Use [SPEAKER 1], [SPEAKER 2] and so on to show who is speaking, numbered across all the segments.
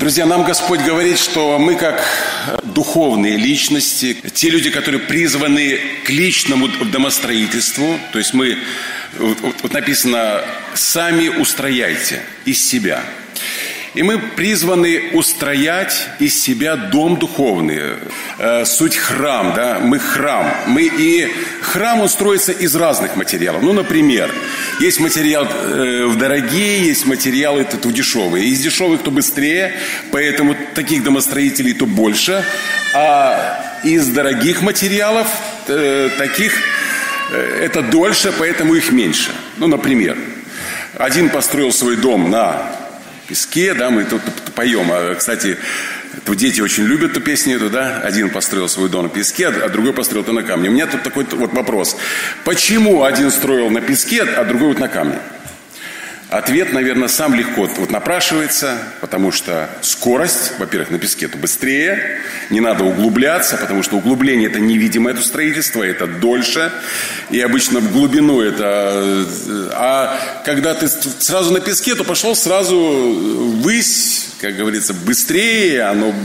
[SPEAKER 1] Друзья, нам Господь говорит, что мы как духовные личности, те люди, которые призваны к личному домостроительству, то есть мы, вот написано, сами устрояйте из себя. И мы призваны устроять из себя дом духовный, суть храм, да, мы храм. И храм, он строится из разных материалов. Ну, например, есть материал дорогие, есть материалы то дешевые. Из дешевых то быстрее, поэтому таких домостроителей то больше. А из дорогих материалов таких это дольше, поэтому их меньше. Ну, например, один построил свой дом на песке, да, мы тут поем. Кстати, дети очень любят эту песню, да. Один построил свой дом на песке, а другой построил на камне. У меня тут такой вот вопрос. Почему один строил на песке, а другой вот на камне? Ответ, наверное, сам легко напрашивается, потому что скорость, во-первых, на песке это быстрее, не надо углубляться, потому что углубление это невидимое это строительство, это дольше, и обычно в глубину это... А когда ты сразу на песке, то пошел сразу ввысь, как говорится, быстрее,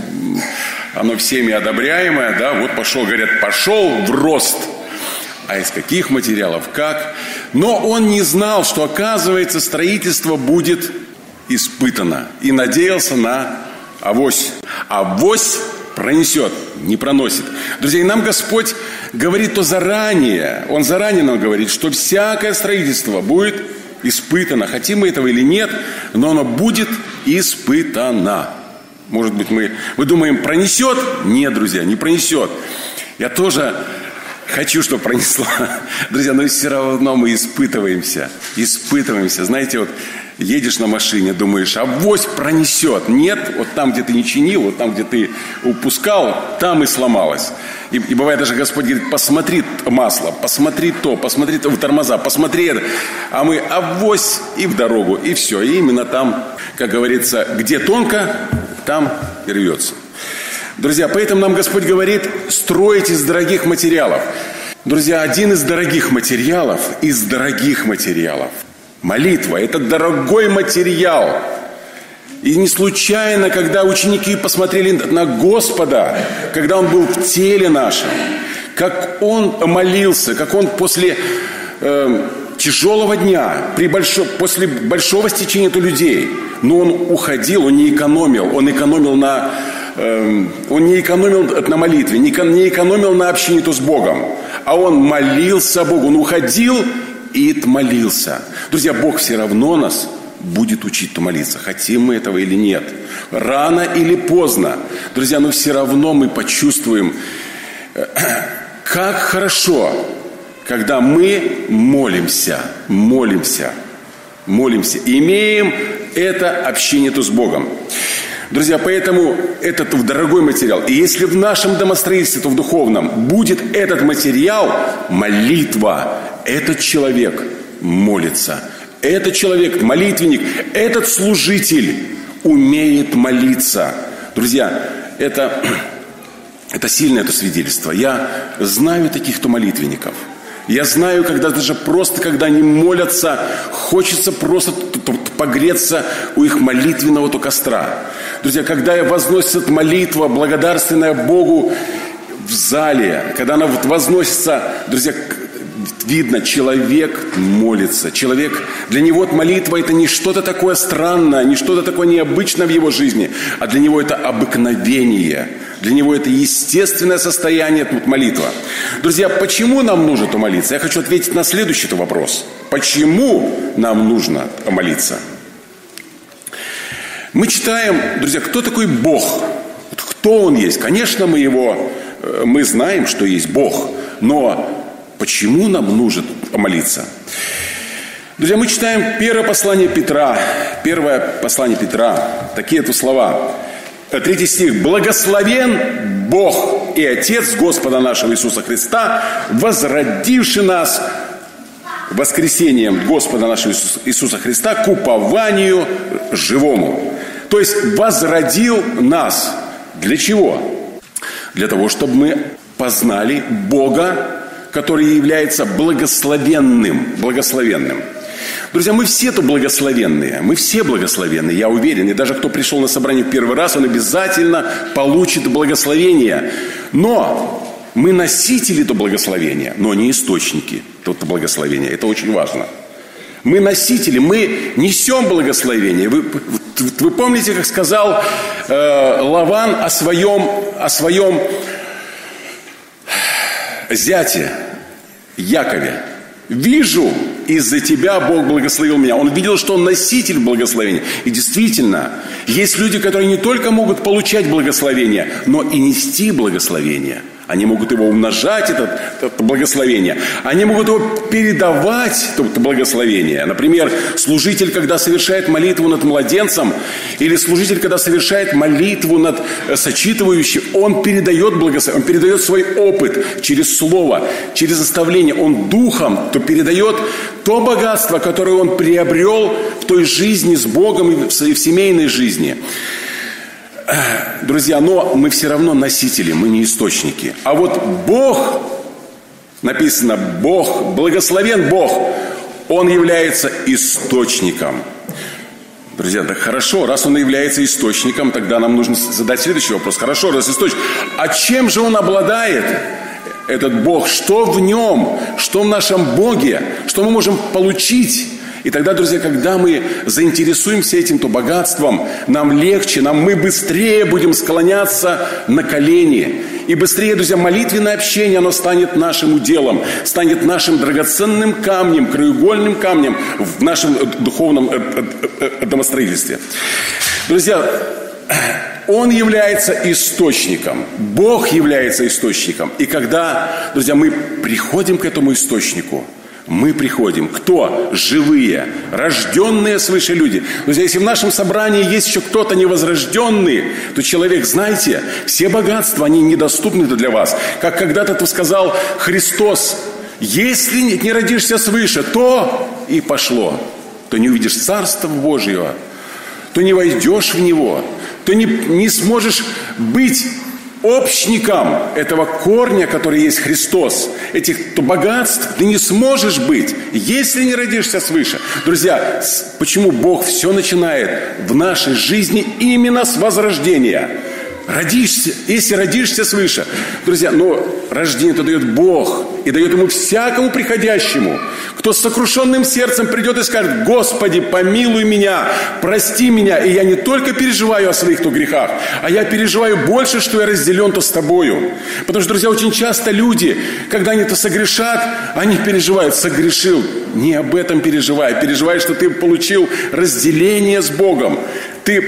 [SPEAKER 1] оно всеми одобряемое, да, вот пошел, говорят, пошел в рост. А из каких материалов, как? Но он не знал, что, оказывается, строительство будет испытано. И надеялся на авось. Авось пронесет, не проносит. Друзья, и нам Господь говорит то заранее. Он заранее нам говорит, что всякое строительство будет испытано. Хотим мы этого или нет, но оно будет испытано. Может быть, мы думаем, пронесет? Нет, друзья, не пронесет. Я тоже... Хочу, чтобы пронесло. Друзья, но все равно мы испытываемся. Знаете, вот едешь на машине, думаешь, авось пронесет. Нет, вот там, где ты не чинил, вот там, где ты упускал, там и сломалось. И бывает даже Господь говорит, посмотри масло, посмотри то, тормоза, посмотри это. А мы авось и в дорогу, и все. И именно там, как говорится, где тонко, там и рвется. Друзья, поэтому нам Господь говорит, строить из дорогих материалов. Друзья, один из дорогих материалов, молитва, это дорогой материал. И не случайно, когда ученики посмотрели на Господа, когда Он был в теле нашем, как Он молился, как Он после тяжелого дня, после большого стечения людей, но Он уходил, Он не экономил, Он не экономил на молитве, не экономил на общении с Богом, а Он молился Богу, Он уходил и молился. Друзья, Бог все равно нас будет учить молиться, хотим мы этого или нет, рано или поздно. Друзья, но все равно мы почувствуем, как хорошо, когда мы молимся, имеем это общение с Богом. Друзья, поэтому этот дорогой материал. И если в нашем домостроительстве, то в духовном будет этот материал, молитва, этот человек молится. Этот человек, молитвенник, этот служитель умеет молиться. Друзья, это сильное это свидетельство. Я знаю таких-то молитвенников. Я знаю, когда они молятся, хочется просто погреться у их молитвенного костра. Друзья, когда возносится молитва, благодарственная Богу в зале, когда она возносится, друзья, видно, человек молится. Для него молитва это не что-то такое странное, не что-то такое необычное в его жизни, а для него это обыкновение. Для него это естественное состояние, молитва. Друзья, почему нам нужно молиться? Я хочу ответить на следующий вопрос. Почему нам нужно молиться? Мы читаем, друзья, кто такой Бог? Кто Он есть? Конечно, мы знаем, что есть Бог. Но почему нам нужно молиться? Друзья, мы читаем первое послание Петра. Такие слова. 3 стих. «Благословен Бог и Отец Господа нашего Иисуса Христа, возродивший нас воскресением Господа нашего Иисуса Христа к упованию живому». То есть возродил нас. Для чего? Для того, чтобы мы познали Бога, который является благословенным. Друзья, мы все-то благословенные. Мы все благословенные, я уверен. И даже кто пришел на собрание в первый раз, он обязательно получит благословение. Но мы носители этого благословения, но не источники этого благословения. Это очень важно. Мы носители, мы несем благословение. Вы помните, как сказал Лаван о своем зяте Якове? «Вижу, из-за тебя Бог благословил меня». Он видел, что он носитель благословения. И действительно, есть люди, которые не только могут получать благословение, но и нести благословение. Они могут его умножать, это благословение. Они могут его передавать, это благословение. Например, служитель, когда совершает молитву над младенцем, или служитель, когда совершает молитву над сочитывающим, он передает благословение, он передает свой опыт через слово, через наставление. Он духом то передает то богатство, которое он приобрел в той жизни с Богом и в семейной жизни. Друзья, но мы все равно носители, мы не источники. А вот Бог, написано, Бог, благословен Бог, Он является источником. Друзья, так хорошо, раз Он является источником, тогда нам нужно задать следующий вопрос. Хорошо, раз источник, а чем же Он обладает, этот Бог? Что в Нем, что в нашем Боге, что мы можем получить? И тогда, друзья, когда мы заинтересуемся этим, то богатством нам легче, мы быстрее будем склоняться на колени. И быстрее, друзья, молитвенное общение, оно станет нашим уделом, станет нашим драгоценным камнем, краеугольным камнем в нашем духовном домостроительстве. Друзья, Он является источником. Бог является источником. И когда, друзья, мы приходим к этому источнику, мы приходим. Кто? Живые, рожденные свыше люди. Друзья, если в нашем собрании есть еще кто-то невозрожденный, то человек, знаете, все богатства, они недоступны для вас. Как когда-то сказал Христос: если не родишься свыше, то и пошло. То не увидишь Царства Божьего, то не войдешь в Него, то не сможешь быть общником этого корня, который есть Христос. Этих богатств ты не сможешь быть, если не родишься свыше. Друзья, почему Бог все начинает в нашей жизни именно с возрождения? Родишься, если родишься свыше. Друзья, но рождение-то дает Бог, и дает ему всякому приходящему, кто с сокрушенным сердцем придет и скажет: Господи, помилуй меня, прости меня. И я не только переживаю о своих-то грехах, а я переживаю больше, что я разделен-то с тобою. Потому что, друзья, очень часто люди, когда они-то согрешат, они переживают: согрешил. Не об этом переживай. Переживай, что ты получил разделение с Богом. Ты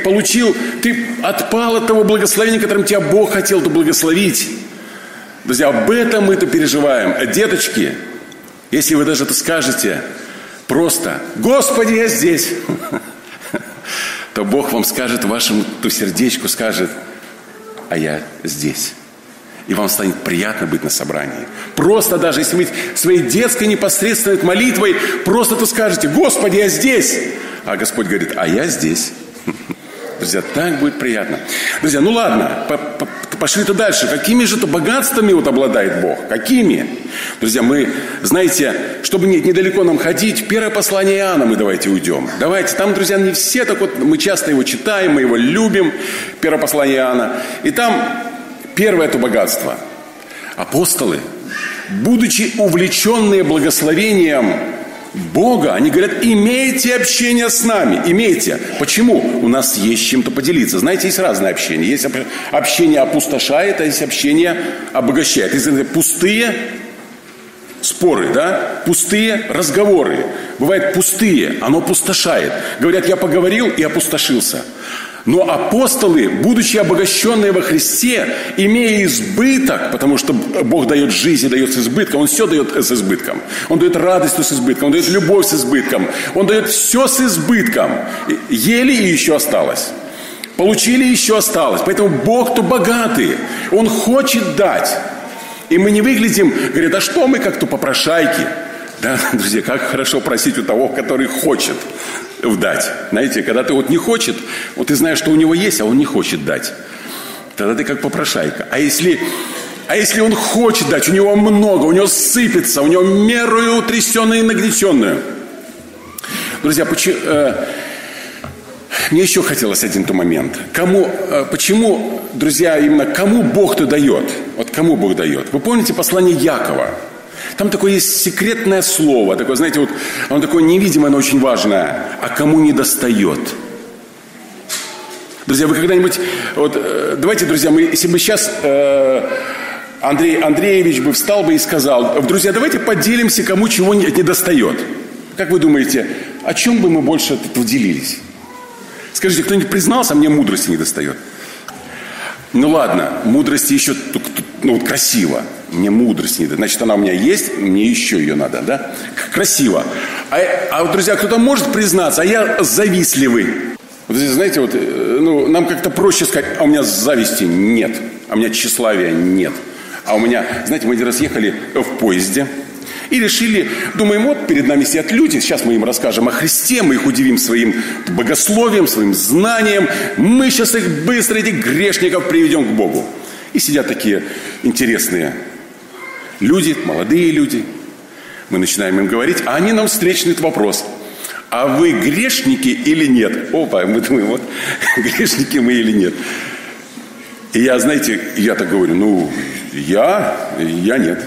[SPEAKER 1] отпал от того благословения, которым тебя Бог хотел-то благословить. Друзья, об этом мы-то переживаем. А деточки, если вы даже это скажете просто: Господи, я здесь, то Бог вам скажет, вашему сердечку скажет: а я здесь. И вам станет приятно быть на собрании. Просто даже если вы своей детской непосредственной молитвой просто то скажете: Господи, я здесь. А Господь говорит: а я здесь. Друзья, так будет приятно. Друзья, ну ладно, пошли-то дальше. Какими же-то богатствами вот обладает Бог? Какими? Друзья, мы, знаете, чтобы недалеко нам ходить, первое послание Иоанна мы давайте уйдем. Давайте, там, друзья, не все так вот, мы часто его читаем, мы его любим, первое послание Иоанна. И там первое это богатство. Апостолы, будучи увлеченные благословением Бога, они говорят: имейте общение с нами. Имейте. Почему? У нас есть чем-то поделиться. Знаете, есть разное общение. Есть общение опустошает, а есть общение обогащает. Есть пустые споры, да? Пустые разговоры. Бывает пустые, оно опустошает. Говорят: я поговорил и опустошился. Но апостолы, будучи обогащенные во Христе, имея избыток, потому что Бог дает жизнь и дает с избытком, Он все дает с избытком. Он дает радость с избытком, Он дает любовь с избытком, Он дает все с избытком. Ели и еще осталось. Получили и еще осталось. Поэтому Бог-то богатый. Он хочет дать. И мы не выглядим, говорят: а что мы как-то попрошайки? Да, друзья, как хорошо просить у того, который хочет дать. Знаете, когда ты вот не хочет, вот ты знаешь, что у него есть, а он не хочет дать. Тогда ты как попрошайка. А если он хочет дать, у него много, у него сыпется, у него мерою утрясенную и нагнетенную. Друзья, мне еще хотелось один момент. Почему, друзья, именно кому Бог-то дает? Вот кому Бог дает? Вы помните послание Якова? Там такое есть секретное слово. Такое, знаете, вот оно такое невидимое, но очень важное. А кому не достает? Друзья, вы когда-нибудь... давайте, друзья, если бы сейчас Андрей Андреевич бы встал бы и сказал: друзья, давайте поделимся, кому чего не достает. Как вы думаете, о чем бы мы больше от этого делились? Скажите, кто-нибудь признался, а мне мудрости не достает? Ну ладно, мудрости еще красиво. Мне мудрость не достает. Значит, она у меня есть, мне еще ее надо, да? Красиво. А вот, друзья, кто-то может признаться, а я завистливый. Вот, знаете, нам как-то проще сказать: а у меня зависти нет, а у меня тщеславия нет. А у меня, знаете, мы один раз ехали в поезде и решили, думаем, вот перед нами сидят люди, сейчас мы им расскажем о Христе, мы их удивим своим богословием, своим знанием, мы сейчас их быстро, этих грешников, приведем к Богу. И сидят такие интересные люди, молодые люди. Мы начинаем им говорить, а они нам встречный вопрос: а вы грешники или нет? Опа, мы думаем, вот грешники мы или нет. И я, знаете, я так говорю, я нет.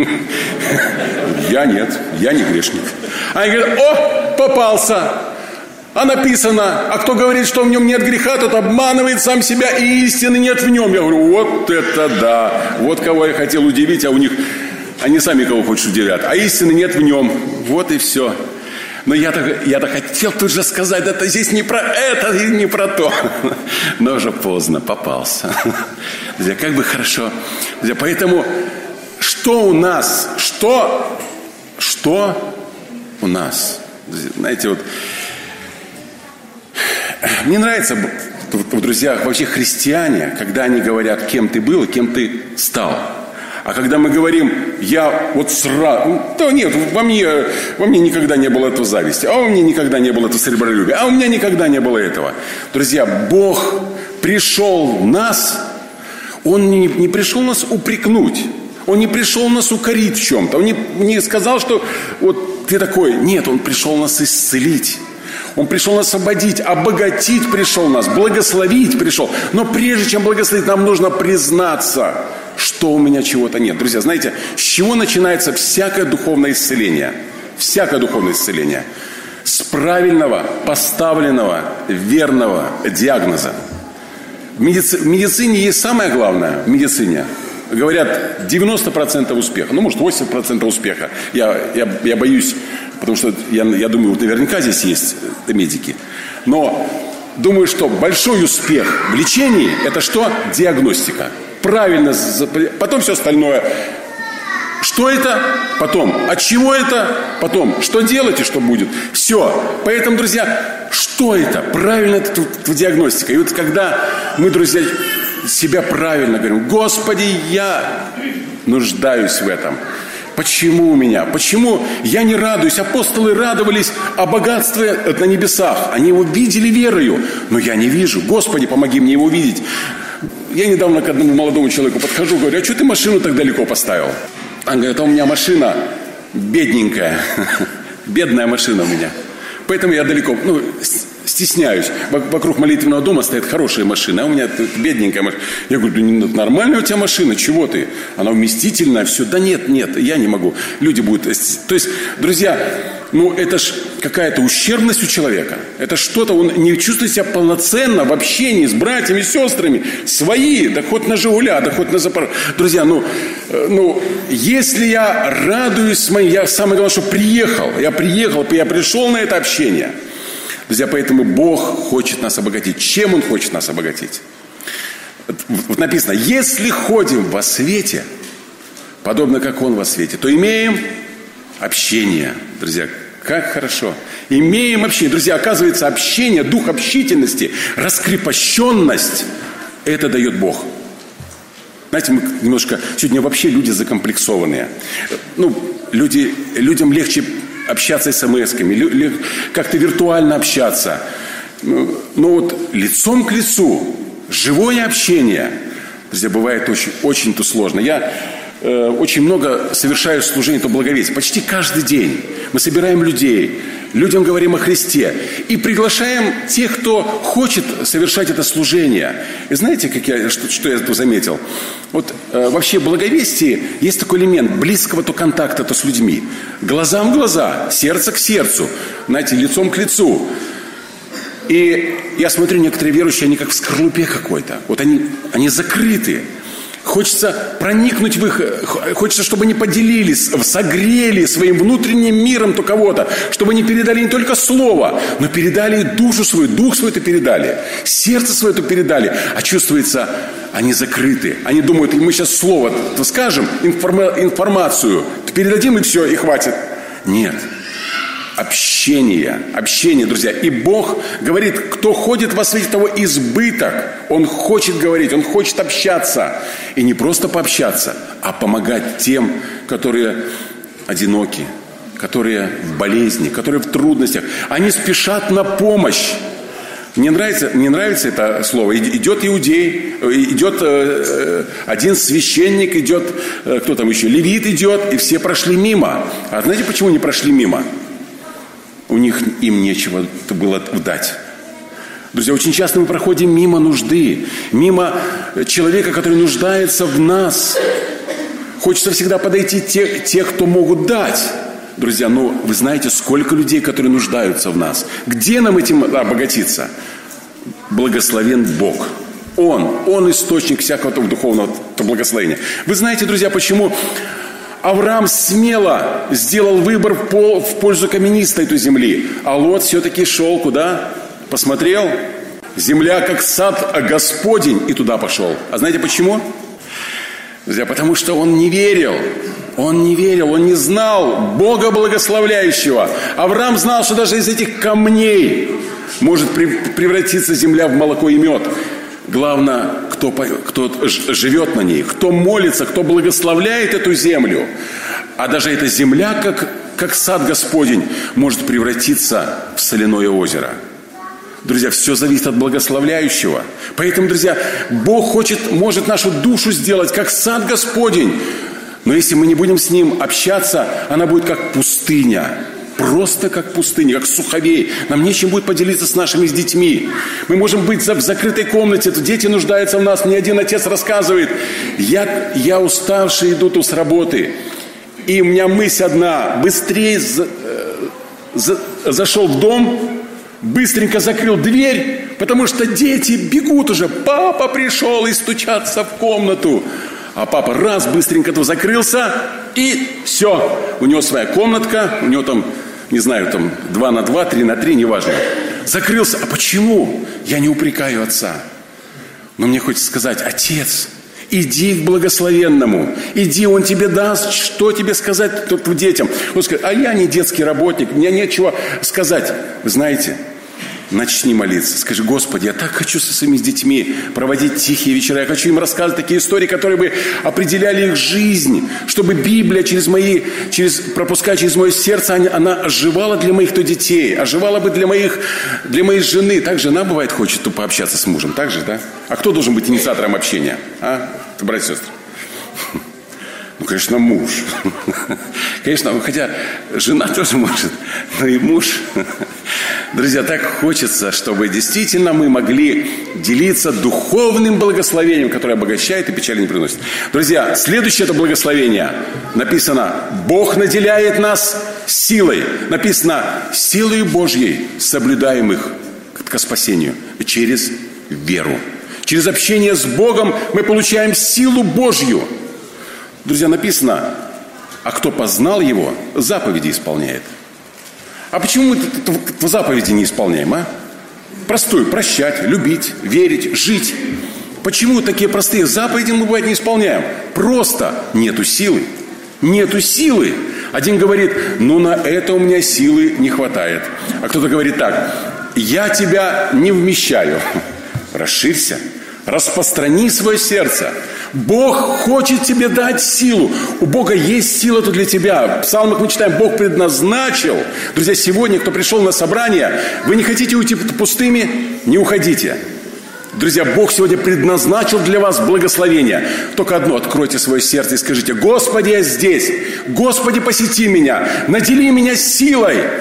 [SPEAKER 1] Я нет, я не грешник. А они говорят: о, попался. А написано: а кто говорит, что в нем нет греха, тот обманывает сам себя, и истины нет в нем. Я говорю: вот это да. Вот кого я хотел удивить, а у них, они сами кого хочешь удивят. А истины нет в нем. Вот и все. Но я-то хотел тут же сказать: это здесь не про это и не про то. Но уже поздно, попался. Друзья, как бы хорошо. Друзья, поэтому что у нас? Что у нас? Знаете, вот мне нравится, друзья, вообще христиане, когда они говорят, кем ты был и кем ты стал. А когда мы говорим: я вот сразу... То нет, во мне никогда не было этого зависти. А у меня никогда не было этого сребролюбия. А у меня никогда не было этого. Друзья, Бог пришел нас... Он не пришел нас упрекнуть. Он не пришел нас укорить в чем-то. Он не сказал, что вот ты такой. Нет, Он пришел нас исцелить. Он пришел нас освободить, обогатить пришел нас, благословить пришел. Но прежде чем благословить, нам нужно признаться, что у меня чего-то нет. Друзья, знаете, с чего начинается всякое духовное исцеление? Всякое духовное исцеление. С правильного, поставленного, верного диагноза. В медицине есть самое главное. В медицине говорят 90% успеха. Может 80% успеха. Я боюсь, потому что я думаю, вот наверняка здесь есть медики. Но думаю, что большой успех в лечении – это что? Диагностика. Правильно, потом все остальное. Что это? Потом. От чего это? Потом. Что делать и что будет? Все. Поэтому, друзья, что это? Правильно это диагностика. И вот когда мы, друзья, себя правильно говорим: Господи, я нуждаюсь в этом. Почему у меня? Почему я не радуюсь? Апостолы радовались о богатстве на небесах. Они его видели верою. Но я не вижу. Господи, помоги мне его видеть. Я недавно к одному молодому человеку подхожу, говорю: а что ты машину так далеко поставил? Он говорит: а у меня машина бедненькая. Бедная машина у меня. Поэтому я далеко, стесняюсь. Вокруг молитвенного дома стоят хорошие машины, а у меня тут бедненькая машина. Я говорю: нормальная у тебя машина, чего ты? Она вместительная, все. Да нет, я не могу. Люди будут... То есть, друзья, это ж какая-то ущербность у человека. Это что-то, он не чувствует себя полноценно в общении с братьями, сестрами. Свои, да хоть на «Жигуля», да хоть на «Запорожье». Друзья, если я радуюсь я самое главное, что приехал. Я пришел на это общение. Друзья, поэтому Бог хочет нас обогатить. Чем Он хочет нас обогатить? Вот написано: если ходим во свете, подобно как Он во свете, то имеем общение. Друзья, как хорошо. Имеем общение. Друзья, оказывается, общение, дух общительности, раскрепощенность – это дает Бог. Знаете, мы немножко... Сегодня вообще люди закомплексованные. Людям легче общаться смс-ками, как-то виртуально общаться. Но лицом к лицу, живое общение, друзья, бывает очень-то сложно. Я очень много совершаю служений, то благовестия. Почти каждый день мы собираем людей. людям говорим о Христе. И приглашаем тех, кто хочет совершать это служение. И знаете, что я тут заметил? Вот вообще в благовестии есть такой элемент близкого-то контакта-то с людьми. Глазам в глаза, сердце к сердцу, знаете, лицом к лицу. И я смотрю, некоторые верующие, они как в скорлупе какой-то. Вот они закрыты. Хочется проникнуть в их... Хочется, чтобы они поделились, согрели своим внутренним миром то кого-то. Чтобы они передали не только слово, но передали душу свою, дух свой-то передали. Сердце свое-то передали. А чувствуется, они закрыты. Они думают, мы сейчас слово скажем, информацию передадим, и все, и хватит. Нет. Общение, друзья. И Бог говорит, кто ходит во свете того избыток, Он хочет говорить, Он хочет общаться. И не просто пообщаться, а помогать тем, которые одиноки, которые в болезни, которые в трудностях. Они спешат на помощь. Мне нравится это слово. Идет иудей, идет один священник, идет, кто там еще, левит идет, и все прошли мимо. А знаете, почему не прошли мимо? Им нечего было дать. Друзья, очень часто мы проходим мимо нужды, мимо человека, который нуждается в нас. Хочется всегда подойти тех, кто могут дать. Друзья, вы знаете, сколько людей, которые нуждаются в нас. Где нам этим обогатиться? Благословен Бог. Он источник всякого духовного благословения. Вы знаете, друзья, почему Авраам смело сделал выбор в пользу каменистой той земли. А Лот все-таки шел куда? Посмотрел. Земля как сад Господень, и туда пошел. А знаете почему? Друзья, потому что он не верил. Он не знал Бога благословляющего. Авраам знал, что даже из этих камней может превратиться земля в молоко и мед. Главное, кто живет на ней, кто молится, кто благословляет эту землю. А даже эта земля, как сад Господень, может превратиться в соляное озеро. Друзья, все зависит от благословляющего. Поэтому, друзья, Бог может нашу душу сделать, как сад Господень. Но если мы не будем с Ним общаться, она будет как пустыня. Просто как пустыня, как суховей. Нам нечем будет поделиться с нашими детьми. Мы можем быть в закрытой комнате. Дети нуждаются в нас. Мне один отец рассказывает. Я уставший иду тут с работы. И у меня мысль одна. Быстрее зашел в дом. Быстренько закрыл дверь. Потому что дети бегут уже. Папа пришел и стучатся в комнату. А папа быстренько закрылся. И все. У него своя комнатка. У него там... Не знаю, там 2 на 2, 3 на 3, неважно. Закрылся. А почему? Я не упрекаю отца. Но мне хочется сказать, отец, иди к благословенному. Иди, он тебе даст, что тебе сказать детям. Он скажет, а я не детский работник, мне нечего сказать. Вы знаете, начни молиться. Скажи, Господи, я так хочу со своими детьми проводить тихие вечера. Я хочу им рассказывать такие истории, которые бы определяли их жизнь. Чтобы Библия пропуская через мое сердце, она оживала для моих детей. Оживала бы для моей жены. Так жена, бывает, хочет пообщаться с мужем. Так же, да? А кто должен быть инициатором общения? Братья и сестры? Конечно, муж. Конечно, хотя жена тоже может, но и муж. Друзья, так хочется, чтобы действительно мы могли делиться духовным благословением, которое обогащает и печали не приносит. Друзья, следующее это благословение. Написано, Бог наделяет нас силой. Написано, силой Божьей соблюдаем их к спасению через веру. Через общение с Богом мы получаем силу Божью. Друзья, написано, а кто познал Его, заповеди исполняет. А почему мы в заповеди не исполняем, Простую, прощать, любить, верить, жить. Почему такие простые заповеди мы, бывает, не исполняем? Просто нету силы. Нету силы. Один говорит, на это у меня силы не хватает. А кто-то говорит так, я тебя не вмещаю. Расширься. Распространи свое сердце. Бог хочет тебе дать силу. У Бога есть сила-то для тебя. В псалмах мы читаем, Бог предназначил. Друзья, сегодня, кто пришел на собрание, вы не хотите уйти пустыми? Не уходите. Друзья, Бог сегодня предназначил для вас благословение. Только одно, откройте свое сердце и скажите, Господи, я здесь. Господи, посети меня. Надели меня силой.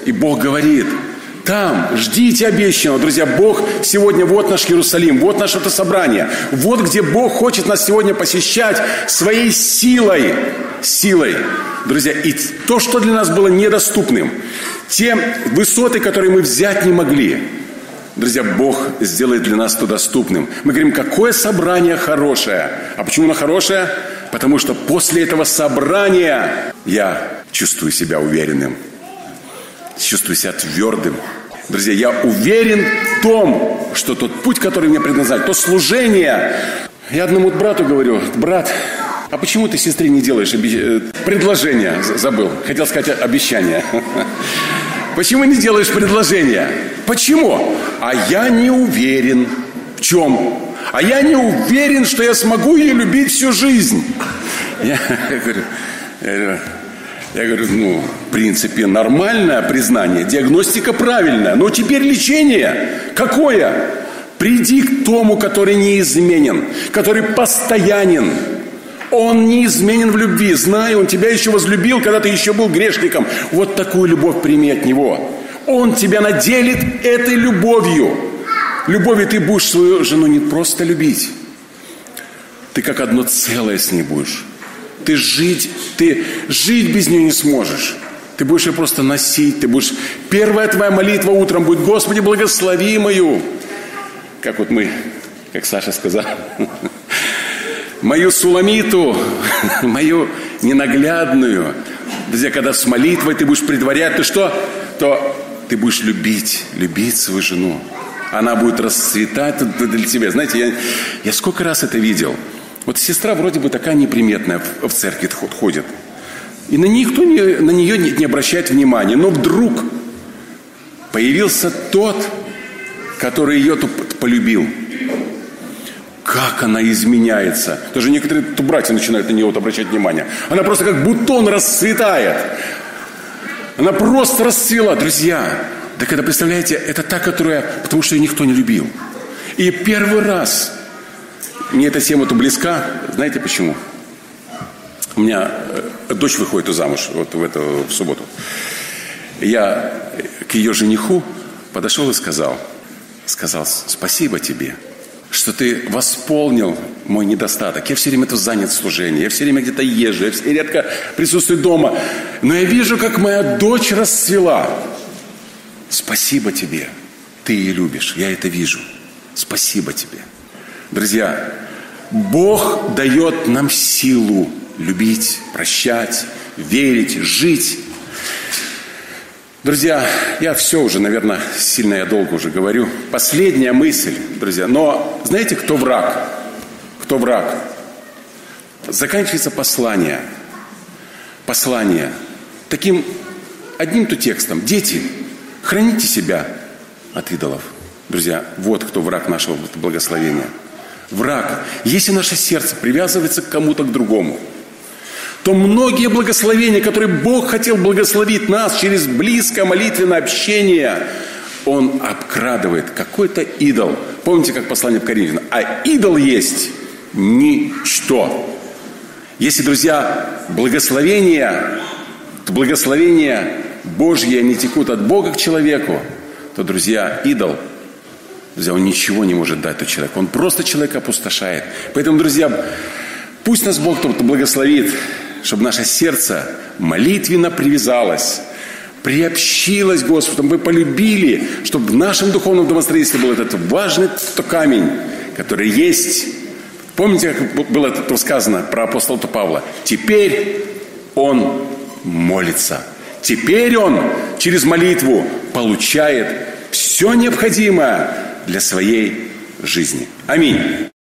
[SPEAKER 1] И Бог говорит: там, ждите обещанного. Друзья, Бог сегодня, вот наш Иерусалим, вот наше это собрание. Вот где Бог хочет нас сегодня посещать своей силой. Силой. Друзья, и то, что для нас было недоступным, те высоты, которые мы взять не могли, друзья, Бог сделает для нас то доступным. Мы говорим: какое собрание хорошее. А почему оно хорошее? Потому что после этого собрания я чувствую себя уверенным. Чувствую себя твердым. Друзья, я уверен в том, что тот путь, который мне предназначен, то служение. Я одному брату говорю: брат, а почему ты сестре не делаешь предложение? Забыл. Хотел сказать обещание. Почему не делаешь предложение? Почему? А я не уверен. В чем? А я не уверен, что я смогу ее любить всю жизнь. Я говорю, в принципе, нормальное признание, диагностика правильная, но теперь лечение какое? Приди к тому, который неизменен, который постоянен. Он неизменен в любви. Знаю, Он тебя еще возлюбил, когда ты еще был грешником. Вот такую любовь прими от Него. Он тебя наделит этой любовью. Любовью ты будешь свою жену не просто любить. Ты как одно целое с ней будешь. Ты жить без нее не сможешь. Ты будешь ее просто носить. Первая твоя молитва утром будет: Господи, благослови мою. Как Саша сказал, мою Суламиту, мою ненаглядную. Друзья, когда с молитвой ты будешь предварять, то ты будешь любить свою жену. Она будет расцветать для тебя. Знаете, я сколько раз это видел. Вот сестра вроде бы такая неприметная в церкви ходит. И на нее не обращает внимания. Но вдруг появился тот, который ее полюбил. Как она изменяется. Даже некоторые братья начинают на нее обращать внимание. Она просто как бутон расцветает. Она просто расцвела. Друзья, так это, представляете, это та, которая... Потому что ее никто не любил. И первый раз... Мне эта тема близка. Знаете почему? У меня дочь выходит замуж в субботу. Я к ее жениху подошел и сказал: спасибо тебе, что ты восполнил мой недостаток. Я все время занят в служении, я все время где-то езжу, я все редко присутствую дома. Но я вижу, как моя дочь расцвела. Спасибо тебе. Ты ее любишь, я это вижу. Спасибо тебе. Друзья, Бог дает нам силу любить, прощать, верить, жить. Друзья, я все уже, наверное, сильно я долго уже говорю. Последняя мысль, друзья. Но знаете, кто враг? Кто враг? Заканчивается послание. Послание. Таким одним-то текстом. Дети, храните себя от идолов. Друзья, вот кто враг нашего благословения. Враг. Если наше сердце привязывается к кому-то, к другому, то многие благословения, которые Бог хотел благословить нас через близкое молитвенное общение, Он обкрадывает какой-то идол. Помните, как послание в Коринфянам? А идол есть ничто. Если, друзья, благословения Божьи не текут от Бога к человеку, то, друзья, идол, друзья, он ничего не может дать этому человеку. Он просто человека опустошает. Поэтому, друзья, пусть нас Бог благословит, чтобы наше сердце молитвенно привязалось, приобщилось к Господу, чтобы мы полюбили, чтобы в нашем духовном домостроительстве был этот важный камень, который есть. Помните, как было это сказано про апостола Павла? Теперь он молится. Теперь он через молитву получает все необходимое для своей жизни. Аминь.